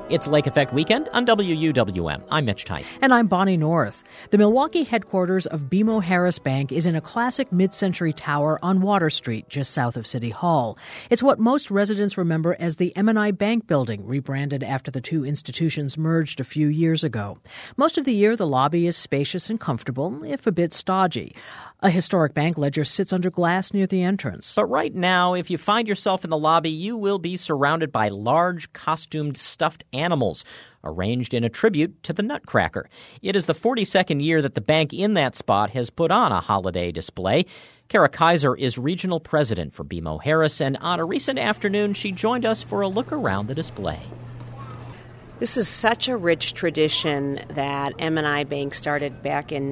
It's Lake Effect Weekend on WUWM. I'm Mitch Tyke. And I'm Bonnie North. The Milwaukee headquarters of BMO Harris Bank is in a classic mid-century tower on Water Street, just south of City Hall. It's what most residents remember as the M&I Bank building, rebranded after the two institutions merged a few years ago. Most of the year, the lobby is spacious and comfortable, if a bit stodgy. A historic bank ledger sits under glass near the entrance. But right now, if you find yourself in the lobby, you will be surrounded by large, costumed, stuffed animals arranged in a tribute to the Nutcracker. It is the 42nd year that the bank in that spot has put on a holiday display. Kara Kaiser is regional president for BMO Harris, and on a recent afternoon, she joined us for a look around the display. This is such a rich tradition that M&I Bank started back in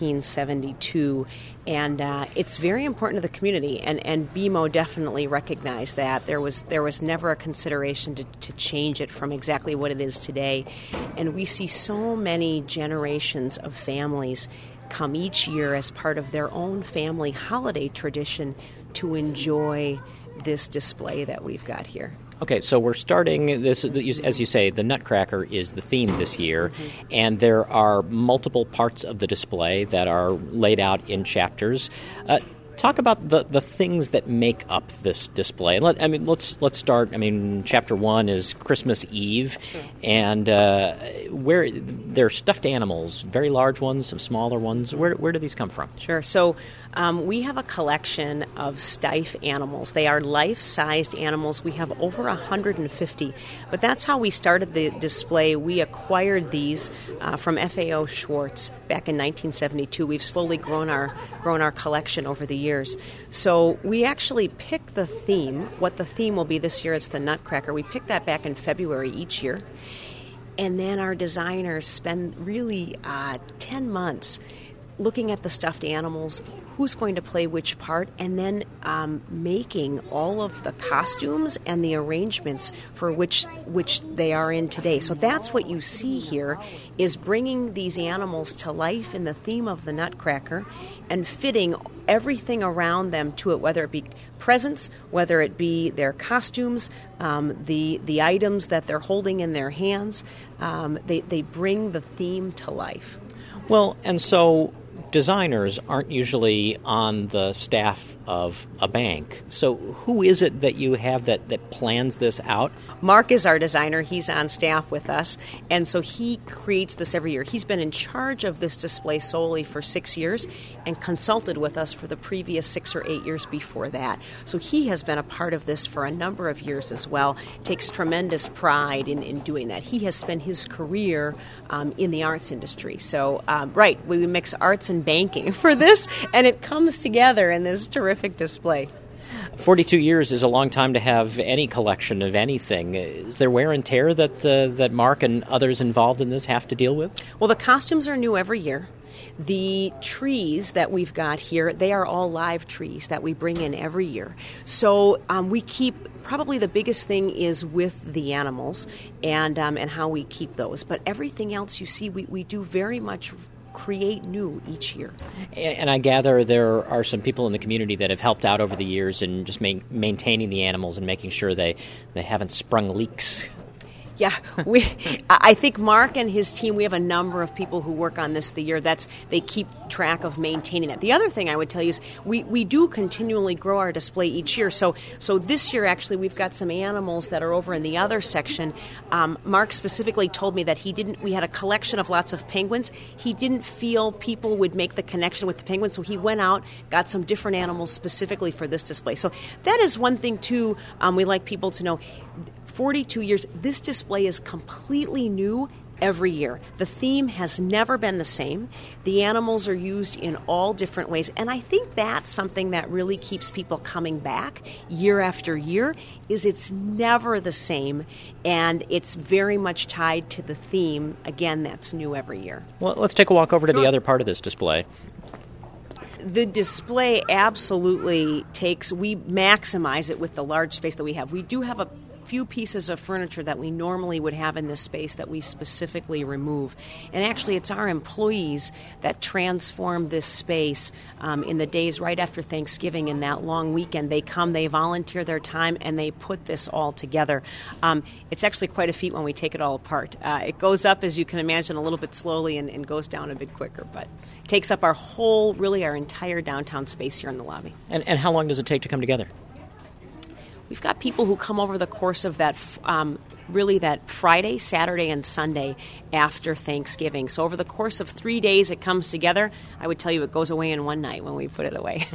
1972, and it's very important to the community, and BMO definitely recognized that. There was never a consideration to change it from exactly what it is today, and we see so many generations of families come each year as part of their own family holiday tradition to enjoy this display that we've got here. Okay, so we're starting this, as you say, the Nutcracker is the theme this year, and there are multiple parts of the display that are laid out in chapters. Talk about the things that make up this display. Let's start. Chapter 1 is Christmas Eve, and where there are stuffed animals, very large ones, some smaller ones. Where do these come from? Sure. So we have a collection of Steiff animals. They are life-sized animals. We have over 150, but that's how we started the display. We acquired these from FAO Schwartz back in 1972. We've slowly grown our collection over the years. So we actually pick the theme. What the theme will be this year, it's the Nutcracker. We pick that back in February each year. And then our designers spend really 10 months looking at the stuffed animals, who's going to play which part, and then making all of the costumes and the arrangements for which they are in today. So that's what you see here, is bringing these animals to life in the theme of the Nutcracker and fitting everything around them to it, whether it be presents, whether it be their costumes, the items that they're holding in their hands. They bring the theme to life. Well, and so designers aren't usually on the staff of a bank. So who is it that you have that plans this out? Mark is our designer. He's on staff with us. And so he creates this every year. He's been in charge of this display solely for 6 years and consulted with us for the previous 6 or 8 years before that. So he has been a part of this for a number of years as well. Takes tremendous pride in doing that. He has spent his career in the arts industry. So, we mix arts and banking for this, and it comes together in this terrific display. 42 years is a long time to have any collection of anything. Is there wear and tear that Mark and others involved in this have to deal with? Well, the costumes are new every year. The trees that we've got here, they are all live trees that we bring in every year. So we keep, probably the biggest thing is with the animals and how we keep those. But everything else you see, we do very much create new each year. And I gather there are some people in the community that have helped out over the years in just maintaining the animals and making sure they haven't sprung leaks. Yeah, I think Mark and his team, we have a number of people who work on this the year. They keep track of maintaining that. The other thing I would tell you is we do continually grow our display each year. So this year, actually, we've got some animals that are over in the other section. Mark specifically told me that we had a collection of lots of penguins. He didn't feel people would make the connection with the penguins, so he went out, got some different animals specifically for this display. So that is one thing, too, we like people to know. 42 years, this display is completely new every year. The theme has never been the same. The animals are used in all different ways, and I think that's something that really keeps people coming back year after year, is it's never the same, and it's very much tied to the theme, again, that's new every year. Well, let's take a walk over to the other part of this display. The display absolutely we maximize it with the large space that we have. We do have a few pieces of furniture that we normally would have in this space that we specifically remove. And actually, it's our employees that transform this space in the days right after Thanksgiving and that long weekend. They come, they volunteer their time, and they put this all together. It's actually quite a feat when we take it all apart. It goes up, as you can imagine, a little bit slowly and goes down a bit quicker, but it takes up our entire downtown space here in the lobby. And how long does it take to come together? We've got people who come over the course of that that Friday, Saturday, and Sunday after Thanksgiving. So over the course of 3 days it comes together. I would tell you it goes away in one night when we put it away.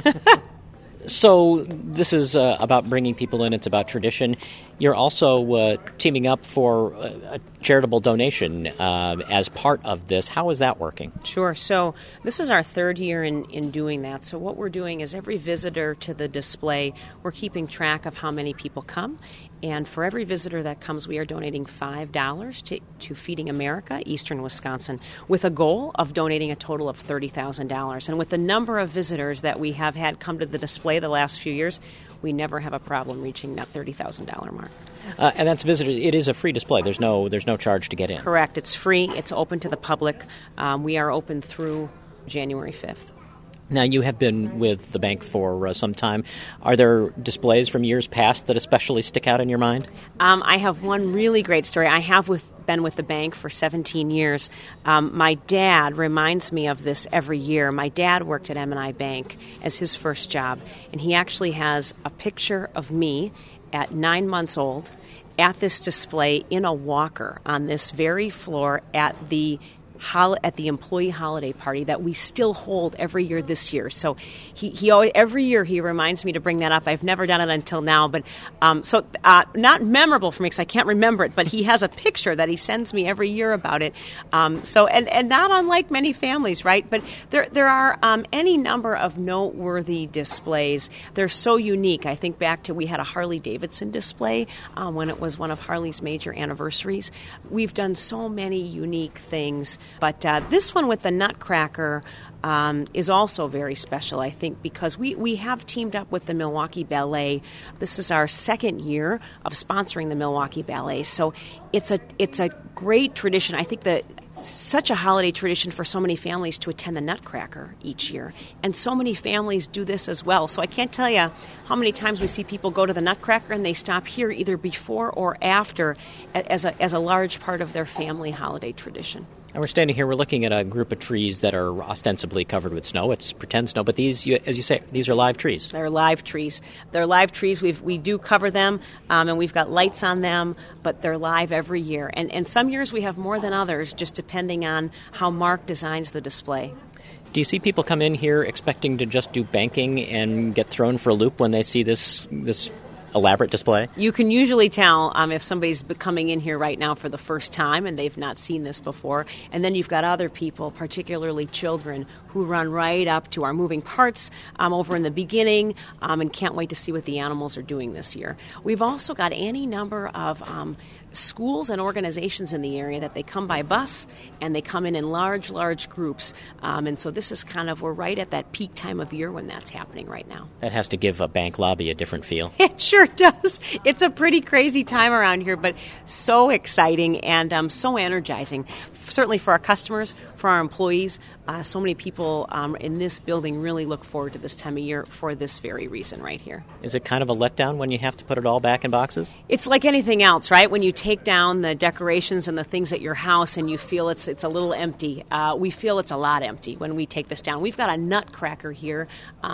So this is about bringing people in. It's about tradition. You're also teaming up for a charitable donation as part of this. How is that working? Sure. So this is our third year in doing that. So what we're doing is every visitor to the display, we're keeping track of how many people come. And for every visitor that comes, we are donating $5 to Feeding America, Eastern Wisconsin, with a goal of donating a total of $30,000. And with the number of visitors that we have had come to the display the last few years, we never have a problem reaching that $30,000 mark. And that's visitors. It is a free display. There's no charge to get in. Correct. It's free. It's open to the public. We are open through January 5th. Now, you have been with the bank for some time. Are there displays from years past that especially stick out in your mind? I have one really great story. I have been with the bank for 17 years. My dad reminds me of this every year. My dad worked at M&I Bank as his first job, and he actually has a picture of me at 9 months old at this display in a walker on this very floor at the employee holiday party that we still hold every year this year. So he always, every year he reminds me to bring that up. I've never done it until now, but not memorable for me because I can't remember it, but he has a picture that he sends me every year about it. And not unlike many families, right? But there are any number of noteworthy displays. They're so unique. I think back to we had a Harley-Davidson display when it was one of Harley's major anniversaries. We've done so many unique things. But this one with the Nutcracker is also very special, I think, because we have teamed up with the Milwaukee Ballet. This is our second year of sponsoring the Milwaukee Ballet. So it's a great tradition. I think that such a holiday tradition for so many families to attend the Nutcracker each year. And so many families do this as well. So I can't tell you how many times we see people go to the Nutcracker and they stop here either before or after as a large part of their family holiday tradition. And we're standing here, we're looking at a group of trees that are ostensibly covered with snow. It's pretend snow, but these, as you say, these are live trees. They're live trees. They're live trees. We do cover them, and we've got lights on them, but they're live every year. And some years we have more than others, just depending on how Mark designs the display. Do you see people come in here expecting to just do banking and get thrown for a loop when they see this elaborate display? You can usually tell if somebody's coming in here right now for the first time and they've not seen this before. And then you've got other people, particularly children, who run right up to our moving parts over in the beginning and can't wait to see what the animals are doing this year. We've also got any number of schools and organizations in the area that they come by bus and they come in large groups. And so this is we're right at that peak time of year when that's happening right now. That has to give a bank lobby a different feel. It sure does. It's a pretty crazy time around here, but so exciting and so energizing. Certainly for our customers, for our employees, so many people in this building really look forward to this time of year for this very reason right here. Is it kind of a letdown when you have to put it all back in boxes? It's like anything else, right? When you take down the decorations and the things at your house and you feel it's a little empty. We feel it's a lot empty when we take this down. We've got a Nutcracker here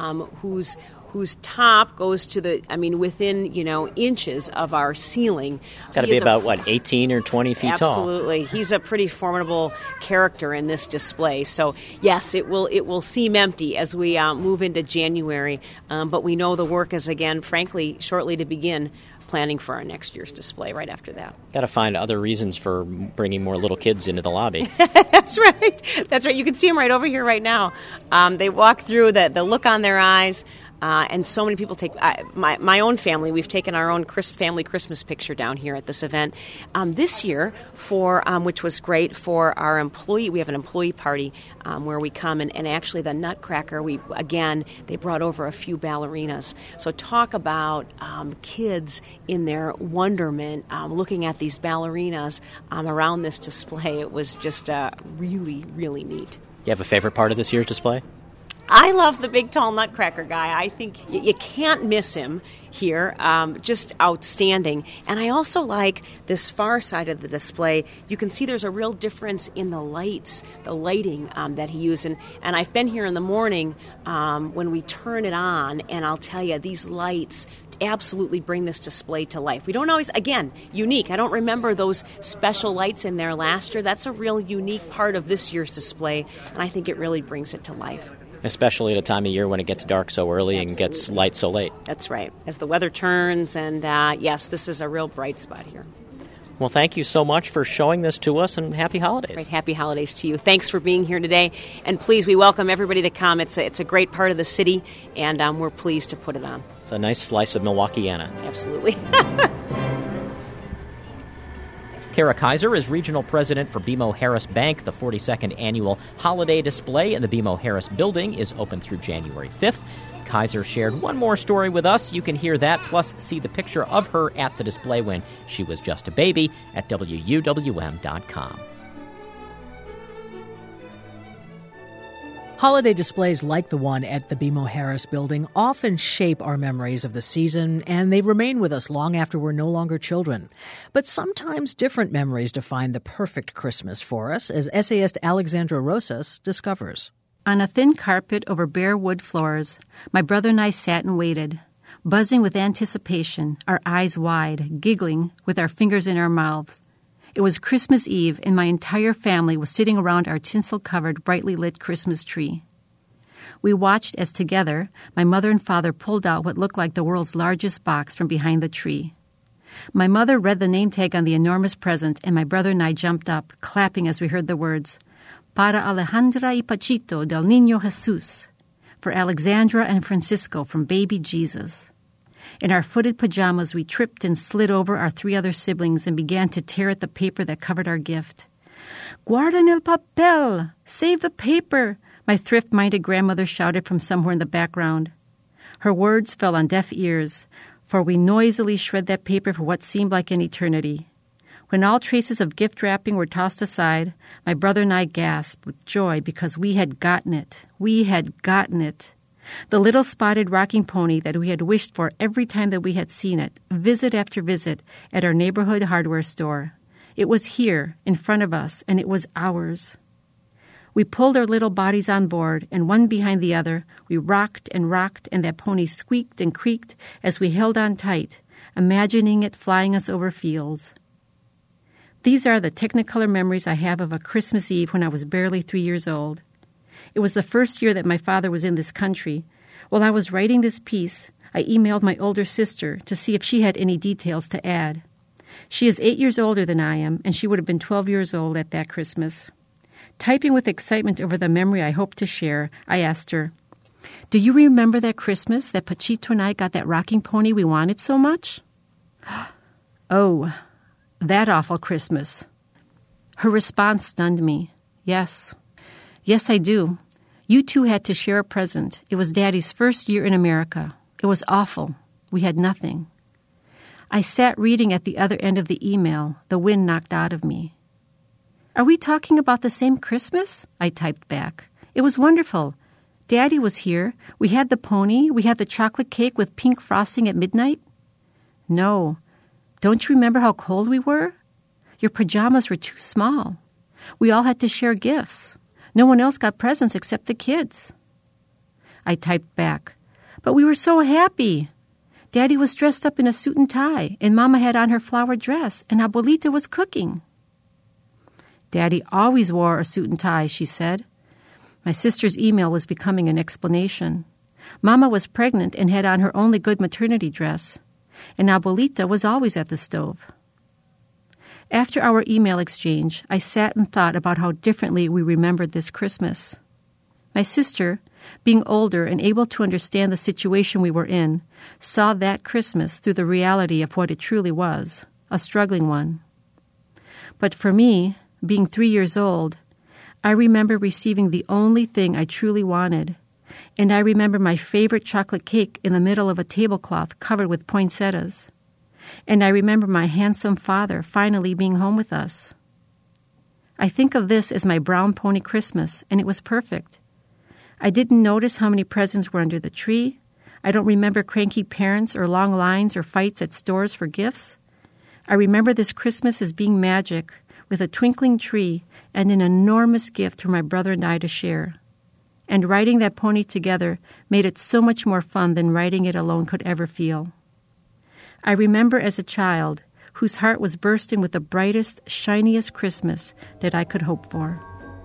whose top goes to within, inches of our ceiling. Got to be about, 18 or 20 feet tall? Absolutely. He's a pretty formidable character in this display. So, yes, it will seem empty as we move into January, but we know the work is, again, frankly, shortly to begin planning for our next year's display right after that. Got to find other reasons for bringing more little kids into the lobby. That's right. You can see them right over here right now. They walk through, the look on their eyes, And so many people take my own family. We've taken our own family Christmas picture down here at this event. This year, which was great for our employee, we have an employee party where we come and actually the Nutcracker. They brought over a few ballerinas. So talk about kids in their wonderment looking at these ballerinas around this display. It was just really, really neat. Do you have a favorite part of this year's display? I love the big, tall Nutcracker guy. I think you can't miss him here. Just outstanding. And I also like this far side of the display. You can see there's a real difference in the lighting that he used. And I've been here in the morning when we turn it on, and I'll tell you, these lights absolutely bring this display to life. We don't always, again, unique. I don't remember those special lights in there last year. That's a real unique part of this year's display, and I think it really brings it to life. Especially at a time of year when it gets dark so early Absolutely. And gets light so late. That's right. As the weather turns, and yes, this is a real bright spot here. Well, thank you so much for showing this to us, and happy holidays. Great. Happy holidays to you. Thanks for being here today. And please, we welcome everybody to come. It's a great part of the city, and we're pleased to put it on. It's a nice slice of Milwaukeeana. Absolutely. Kara Kaiser is Regional President for BMO Harris Bank. The 42nd annual holiday display in the BMO Harris building is open through January 5th. Kaiser shared one more story with us. You can hear that, plus see the picture of her at the display when she was just a baby at WUWM.com. Holiday displays like the one at the BMO Harris building often shape our memories of the season, and they remain with us long after we're no longer children. But sometimes different memories define the perfect Christmas for us, as essayist Alexandra Rosas discovers. On a thin carpet over bare wood floors, my brother and I sat and waited, buzzing with anticipation, our eyes wide, giggling with our fingers in our mouths. It was Christmas Eve, and my entire family was sitting around our tinsel-covered, brightly lit Christmas tree. We watched as together, my mother and father pulled out what looked like the world's largest box from behind the tree. My mother read the name tag on the enormous present, and my brother and I jumped up, clapping as we heard the words, Para Alejandra y Pachito del Niño Jesús, for Alexandra and Francisco from baby Jesus. In our footed pajamas, we tripped and slid over our three other siblings and began to tear at the paper that covered our gift. Guarden el papel! Save the paper! My thrift-minded grandmother shouted from somewhere in the background. Her words fell on deaf ears, for we noisily shred that paper for what seemed like an eternity. When all traces of gift wrapping were tossed aside, my brother and I gasped with joy because we had gotten it. We had gotten it. The little spotted rocking pony that we had wished for every time that we had seen it, visit after visit, at our neighborhood hardware store. It was here, in front of us, and it was ours. We pulled our little bodies on board, and one behind the other, we rocked, and that pony squeaked and creaked as we held on tight, imagining it flying us over fields. These are the Technicolor memories I have of a Christmas Eve when I was barely 3 years old. It was the first year that my father was in this country. While I was writing this piece, I emailed my older sister to see if she had any details to add. She is 8 years older than I am, and she would have been 12 years old at that Christmas. Typing with excitement over the memory I hoped to share, I asked her, Do you remember that Christmas that Pachito and I got that rocking pony we wanted so much? Oh, that awful Christmas. Her response stunned me. Yes, I do. You two had to share a present. It was Daddy's first year in America. It was awful. We had nothing. I sat reading at the other end of the email, the wind knocked out of me. Are we talking about the same Christmas? I typed back. It was wonderful. Daddy was here. We had the pony. We had the chocolate cake with pink frosting at midnight. No. Don't you remember how cold we were? Your pajamas were too small. We all had to share gifts. No one else got presents except the kids. I typed back, But we were so happy. Daddy was dressed up in a suit and tie, and Mama had on her flower dress, and Abuelita was cooking. Daddy always wore a suit and tie, she said. My sister's email was becoming an explanation. Mama was pregnant and had on her only good maternity dress, and Abuelita was always at the stove. After our email exchange, I sat and thought about how differently we remembered this Christmas. My sister, being older and able to understand the situation we were in, saw that Christmas through the reality of what it truly was, a struggling one. But for me, being 3 years old, I remember receiving the only thing I truly wanted, and I remember my favorite chocolate cake in the middle of a tablecloth covered with poinsettias. And I remember my handsome father finally being home with us. I think of this as my brown pony Christmas, and it was perfect. I didn't notice how many presents were under the tree. I don't remember cranky parents or long lines or fights at stores for gifts. I remember this Christmas as being magic, with a twinkling tree and an enormous gift for my brother and I to share. And riding that pony together made it so much more fun than riding it alone could ever feel. I remember as a child whose heart was bursting with the brightest, shiniest Christmas that I could hope for.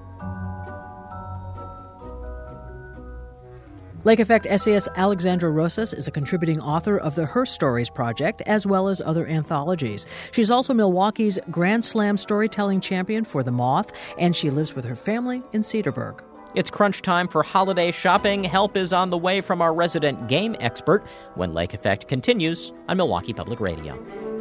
Lake Effect essayist Alexandra Rosas is a contributing author of the Her Stories Project, as well as other anthologies. She's also Milwaukee's Grand Slam storytelling champion for The Moth, and she lives with her family in Cedarburg. It's crunch time for holiday shopping. Help is on the way from our resident game expert when Lake Effect continues on Milwaukee Public Radio.